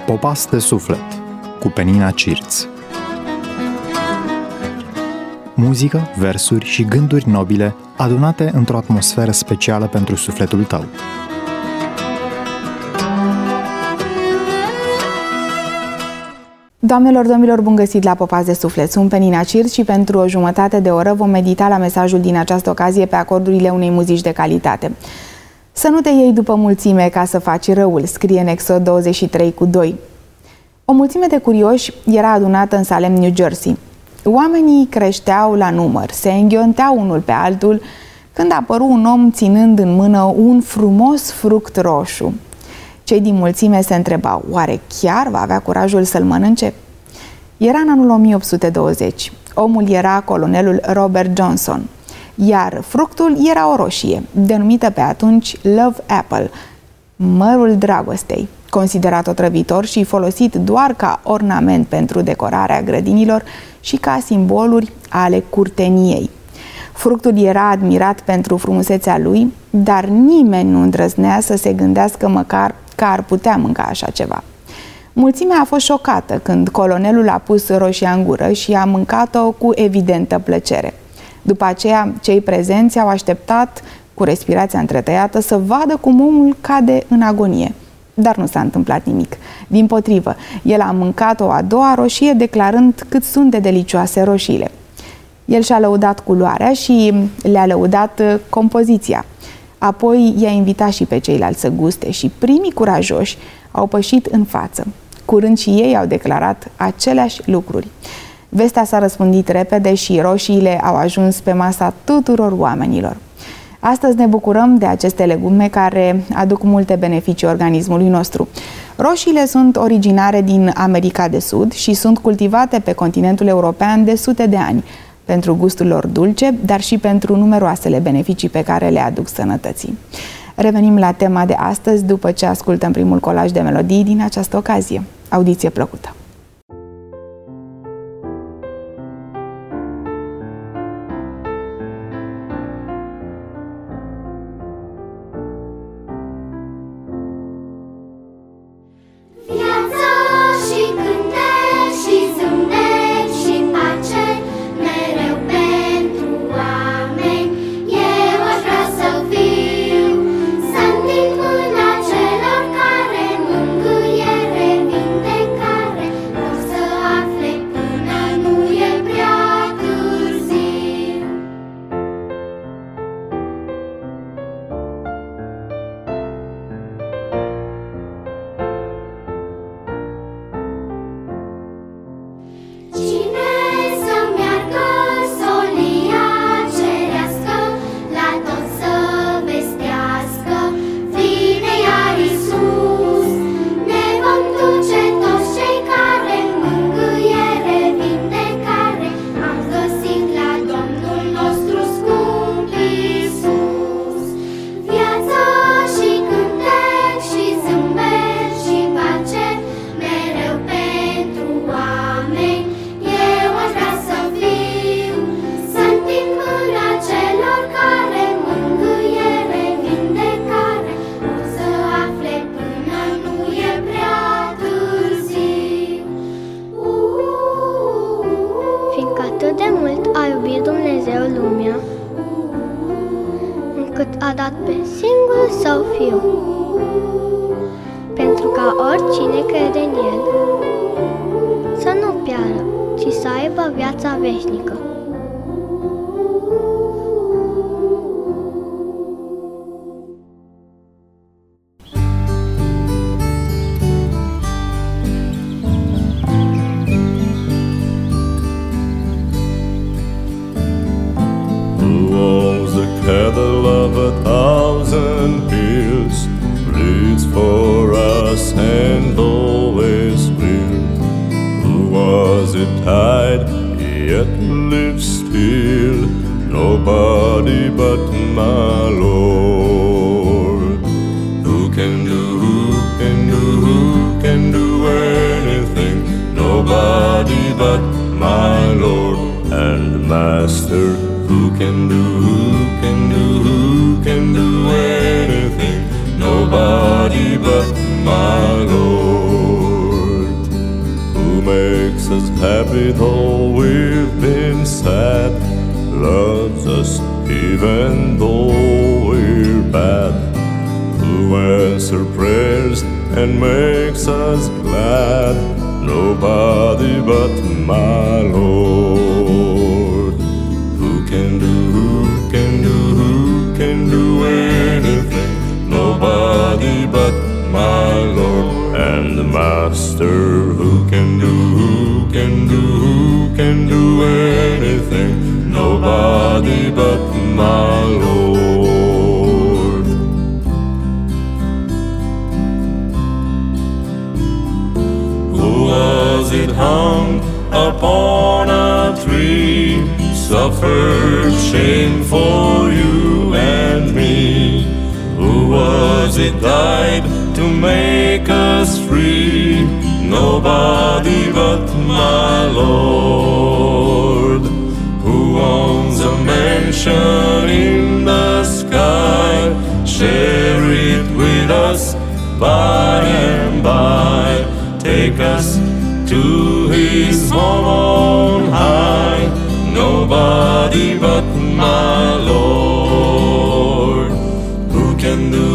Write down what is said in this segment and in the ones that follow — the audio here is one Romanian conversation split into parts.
Popas de suflet cu Penina Cirț. Muzică, versuri și gânduri nobile adunate într-o atmosferă specială pentru sufletul tău. Doamnelor, domnilor, bun găsit la Popas de suflet. Sunt Penina Cirț și pentru o jumătate de oră vom medita la mesajul din această ocazie pe acordurile unei muzici de calitate. Să nu te iei după mulțime ca să faci răul, scrie în Exod 23:2. O mulțime de curioși era adunată în Salem, New Jersey. Oamenii creșteau la număr, se înghionteau unul pe altul, când apăru un om ținând în mână un frumos fruct roșu. Cei din mulțime se întrebau, oare chiar va avea curajul să-l mănânce? Era în anul 1820. Omul era colonelul Robert Johnson, iar fructul era o roșie, denumită pe atunci Love Apple, mărul dragostei, considerat otrăvitor și folosit doar ca ornament pentru decorarea grădinilor și ca simboluri ale curteniei. Fructul era admirat pentru frumusețea lui, dar nimeni nu îndrăznea să se gândească măcar că ar putea mânca așa ceva. Mulțimea a fost șocată când colonelul a pus roșia în gură și a mâncat-o cu evidentă plăcere. După aceea, cei prezenți au așteptat, cu respirația întretăiată, să vadă cum omul cade în agonie. Dar nu s-a întâmplat nimic. Dimpotrivă, el a mâncat o a doua roșie, declarând cât sunt de delicioase roșiile. El și-a lăudat culoarea și le-a lăudat compoziția. Apoi i-a invitat și pe ceilalți să guste și primii curajoși au pășit în față. Curând și ei au declarat aceleași lucruri. Vestea s-a răspândit repede și roșiile au ajuns pe masa tuturor oamenilor. Astăzi ne bucurăm de aceste legume care aduc multe beneficii organismului nostru. Roșiile sunt originare din America de Sud și sunt cultivate pe continentul european de sute de ani, pentru gustul lor dulce, dar și pentru numeroasele beneficii pe care le aduc sănătății. Revenim la tema de astăzi după ce ascultăm primul colaj de melodii din această ocazie. Audiție plăcută! a dat pe singurul său fiu, pentru ca oricine crede în el să nu piară, ci să aibă viața veșnică. Cattle of 1,000 hills bleeds for us and always will. Who was it died, yet lives still? Nobody but my Lord. Who can do anything? Nobody but my Lord and Master. Who can do anything? Nobody but my Lord. makes us happy though we've been sad, loves us even though we're bad, who answers prayers and makes us glad, nobody but my Lord. Who can do anything? Nobody but my Lord and the Master. Who can do anything? Nobody but my Lord. Who was it hung upon a tree, suffered shame for you and me? Who was it died to make us free? Nobody but my Lord. Who owns a mansion in the sky, share it with us by and by, take us to his home on high, nobody but my Lord. Who can do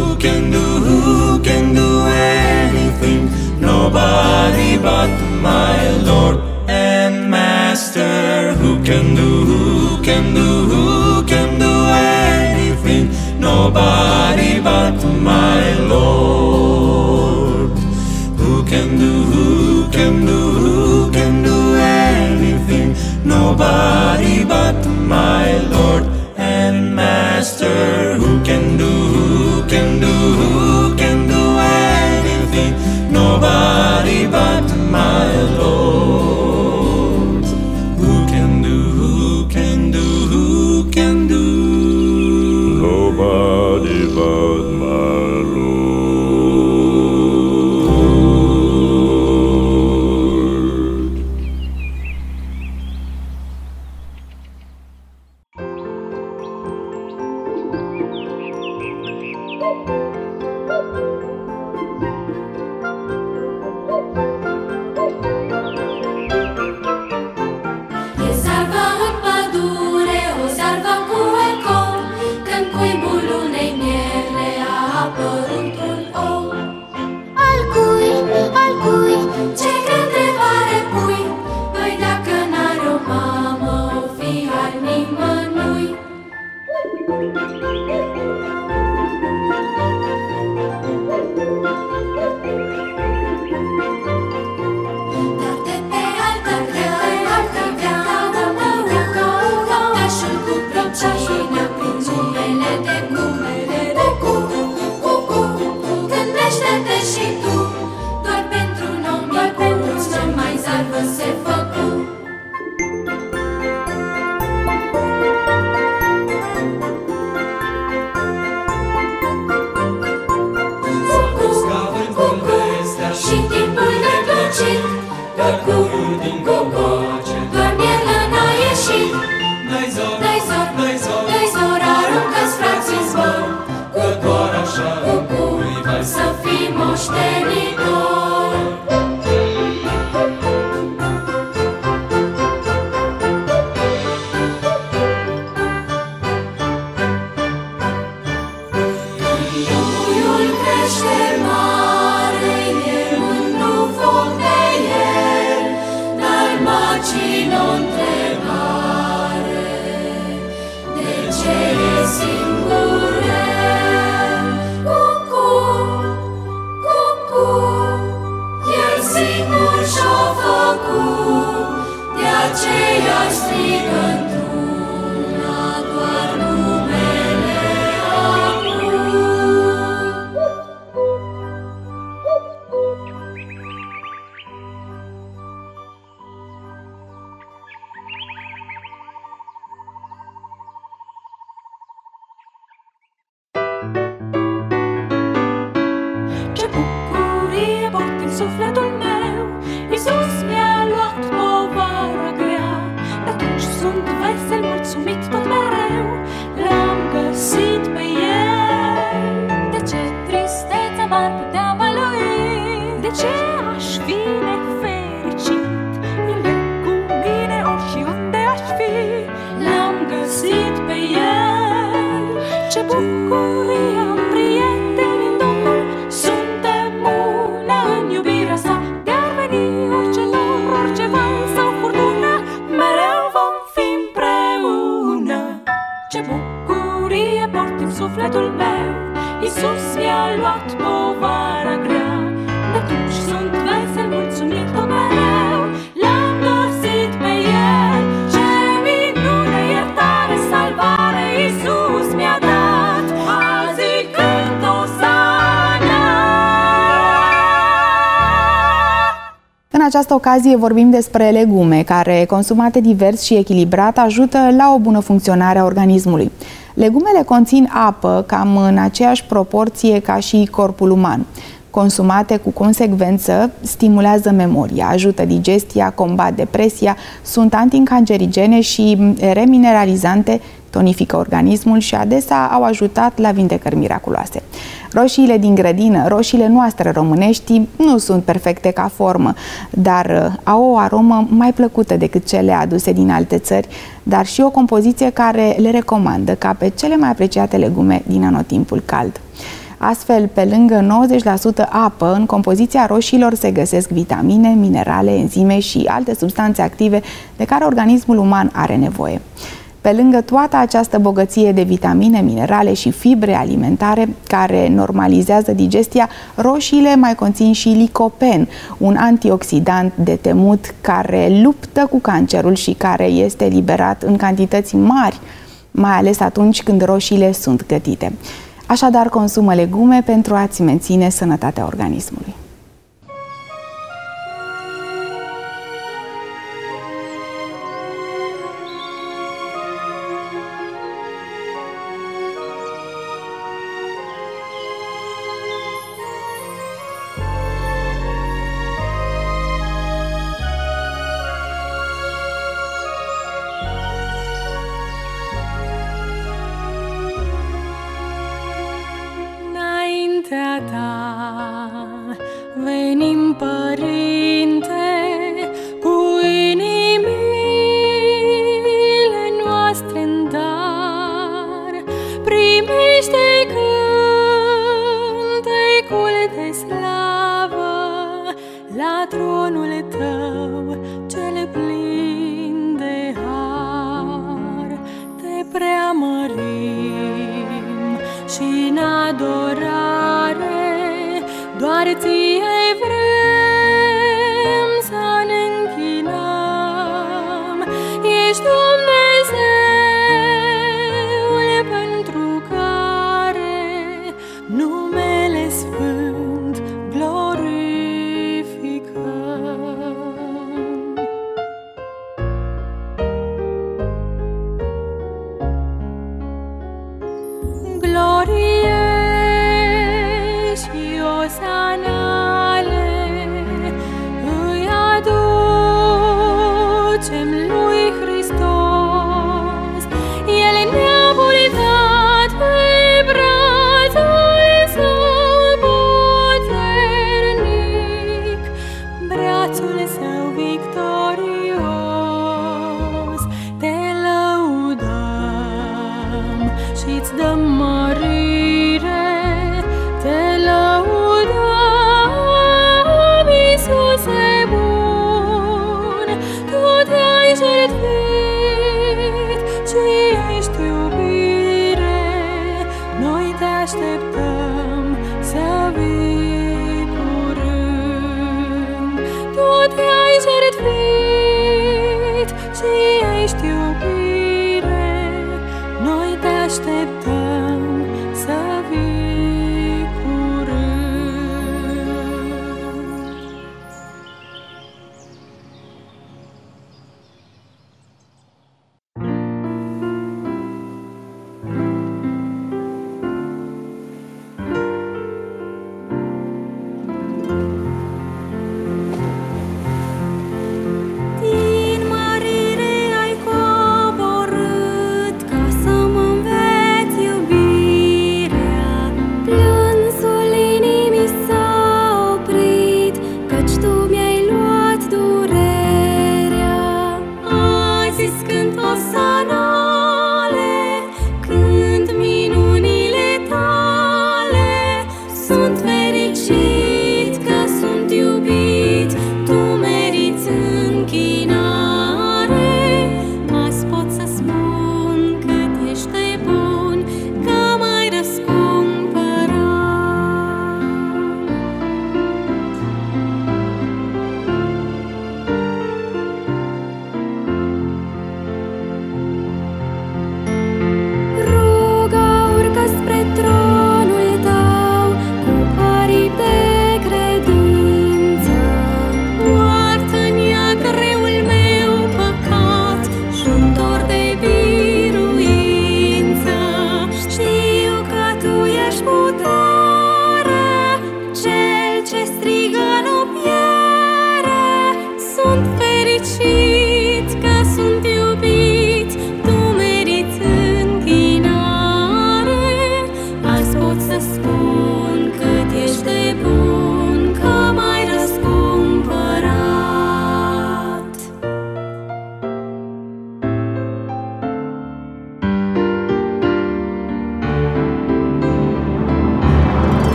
anything? Nobody but my Lord and Master. Who can do anything? Nobody but my Lord. Who can do anything? Nobody but my Lord and Master. Who can do anything? Nobody but my Lord. Who can do nobody but my Lord. E zarva în pădure, o zarvă cu eco, când cuibul unei mieri le a apărut un ou. Al cui, ce întrebare pui? Păi dacă n-are o mamă, o fi al nimănui. Dar de pe altă greaua mărucă, făptașul cu pricina prin numele de cu. Gândește-te și tu, doar pentru un om micuț, ce mai zarvă se făcu. Și timpul neplăcit, din cococe, doar mierlă n-a ieșit. Dai zor, aruncă-ți frații în zbor, că doar așa cucui să fii moștenitor. Puiul crește mare, e mândru foc de el, dar macii n-o întrebare, de ce e singurel? Cucu, el singur și-o făcut, de aceea strigă într-una doar numele acum. Ce bucurie port în sufletul meu, Iisus mi-a luat povara grea. De atunci sunt vesel, mulțumit tot mereu, l-am găsit pe El. De ce tristețea m-ar putea mălui? De ce aș fi nefericit bucurie am prieteni în Domnul, suntem una în iubirea sa. De-ar veni orice nor, orice val sau furtună, mereu vom fi împreună. Ce bucurie port în sufletul meu, Iisus mi-a luat povara grea. De atunci sunt vesel, mulțumit tot mereu, l-am găsit pe El. Ce minune, iertare, salvare Iisus mi-a dat, azi cânt Osana. În această ocazie vorbim despre legume care, consumate divers și echilibrat, ajută la o bună funcționare a organismului. Legumele conțin apă cam în aceeași proporție ca și corpul uman. Consumate cu consecvență, stimulează memoria, ajută digestia, combat depresia, sunt anticancerigene și remineralizante, tonifică organismul și adesea au ajutat la vindecări miraculoase. Roșiile din grădină, roșiile noastre românești, nu sunt perfecte ca formă, dar au o aromă mai plăcută decât cele aduse din alte țări, dar și o compoziție care le recomandă ca pe cele mai apreciate legume din anotimpul cald. Astfel, pe lângă 90% apă, în compoziția roșiilor se găsesc vitamine, minerale, enzime și alte substanțe active de care organismul uman are nevoie. Pe lângă toată această bogăție de vitamine, minerale și fibre alimentare care normalizează digestia, roșiile mai conțin și licopen, un antioxidant de temut care luptă cu cancerul și care este eliberat în cantități mari, mai ales atunci când roșiile sunt gătite. Așadar, consumă legume pentru a-ți menține sănătatea organismului. Venim, Părinte, cu inimile noastre în dar, primește cântecul de slavă la tronul Tău cel plin de har. Te preamărim și în adorare doar Ție vrem să ne închinăm. Ești Dumnezeul pentru care numele Sfânt glorificăm. Glorie Osana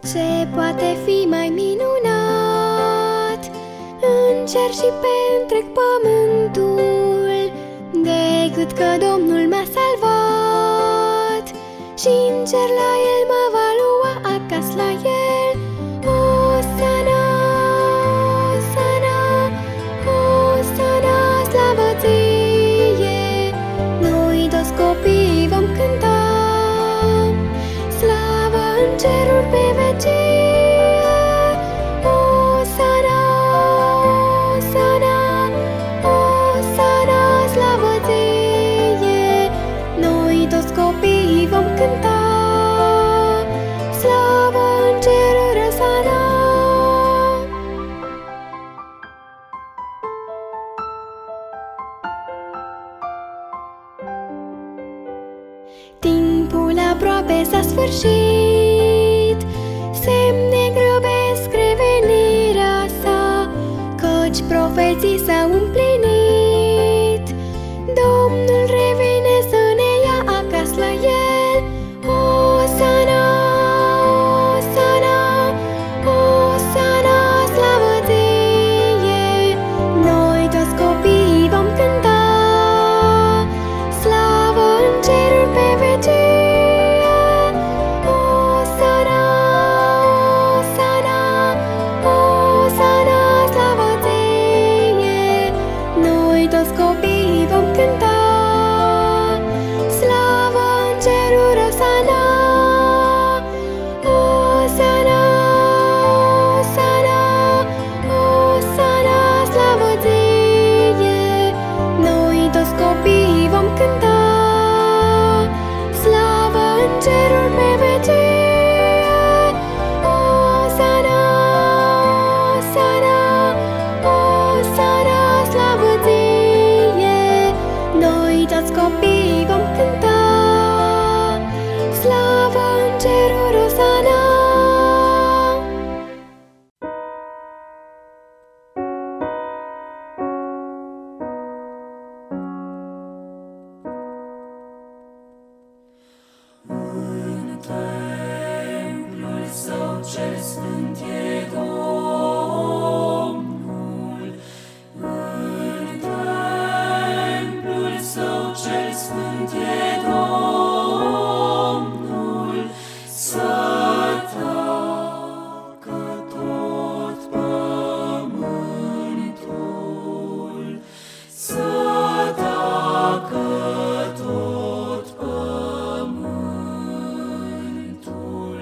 Ce poate fi mai minunat în cer și pe întreg pământul decât că Domnul m-a salvat și în cer la El mă va lua acasă la El. Osana, Osana, Osana, slavă Ție! Noi toți copiii vom cânta slavă în ceruri pe vecie. Osana, Osana, Osana, slavă Ție! Noi toți copiii vom cânta slavă în ceruri, Osana. Timpul aproape s-a sfârșit, semne grăbesc revenirea sa, căci profeții s-au împlinit. Domnul revine să ne ia acasă la El. Osana, Osana, Osana, slavă Ție! Noi toți copiii vom cânta slavă în ceruri pe vecie. Osana, Osana, Osana, slavă Ție! Noi toți copiii vom cânta slavă în ceruri, Osana. Osana, Osana, Osana, slavă Ție! Noi toți copiii vom cânta slavă în ceruri pe vecie. Osana, Osana, Osana, slavă Ție! Noi toți copiii vom cânta slavă în ceruri, Osana. În templul Său cel sfânt e Domnul. În templul Său cel sfânt e Domnul. Să tacă tot pământul, să tacă tot pământul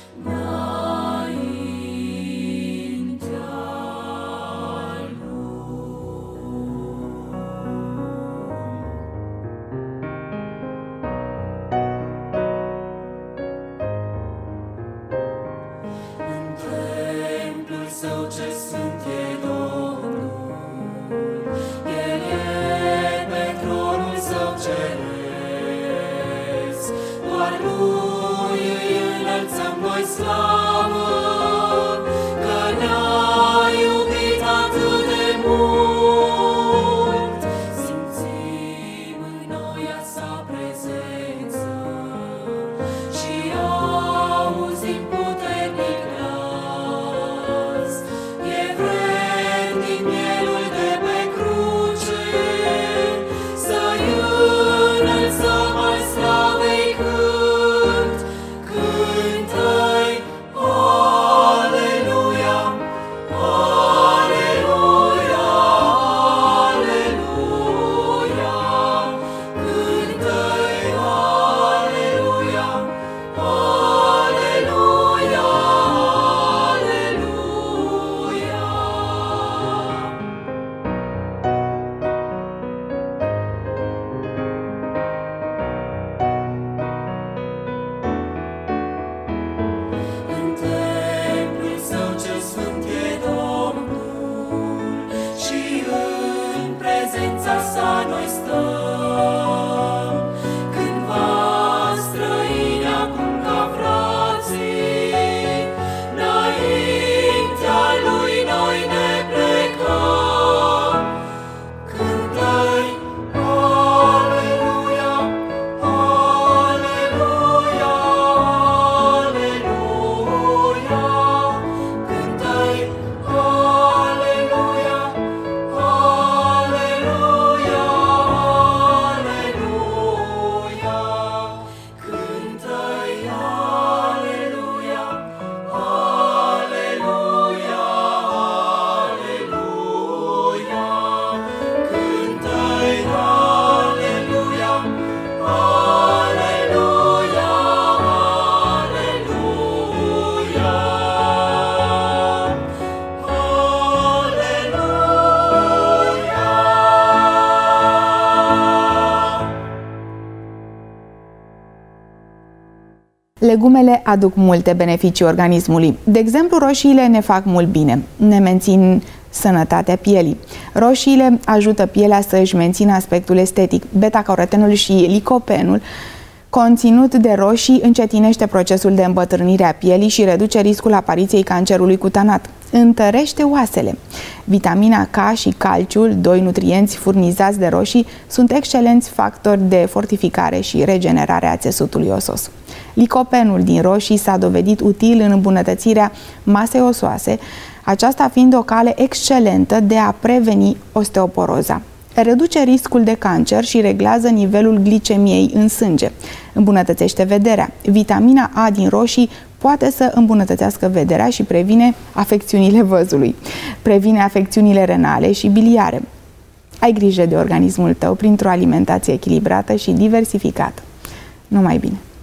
înaintea Lui. În templul Său cel sfânt e Domnul, El e pe tronul Său ceresc, doar Lui îi înălțăm noi slavă, că ne-a iubit atât de mult. Simțim în noi a Sa prezență și auzim puternic glas. E vrednic mielul de pe cruce, să-i înălțăm al slavei cânt. Cântă-i Aleluia, Aleluia, Aleluia. Cântă-i Aleluia, Aleluia, În templul Său cel sfânt e Domnul și în prezența Sa noi stăm. Cândva străini, acum ca frații, înaintea Lui noi ne plecăm. Cântă-i Aleluia, Aleluia, Aleluia. Legumele aduc multe beneficii organismului. De exemplu, roșiile ne fac mult bine, ne mențin sănătatea pielii. Roșiile ajută pielea să își mențină aspectul estetic. Beta-carotenul și licopenul, conținut de roșii, încetinește procesul de îmbătrânire a pielii și reduce riscul apariției cancerului cutanat. Întărește oasele. Vitamina K și calciul, doi nutrienți furnizați de roșii, sunt excelenți factori de fortificare și regenerare a țesutului osos. Licopenul din roșii s-a dovedit util în îmbunătățirea masei osoase, aceasta fiind o cale excelentă de a preveni osteoporoza. Reduce riscul de cancer și reglează nivelul glicemiei în sânge. Îmbunătățește vederea. Vitamina A din roșii poate să îmbunătățească vederea și previne afecțiunile văzului. Previne afecțiunile renale și biliare. Ai grijă de organismul tău printr-o alimentație echilibrată și diversificată. Numai bine!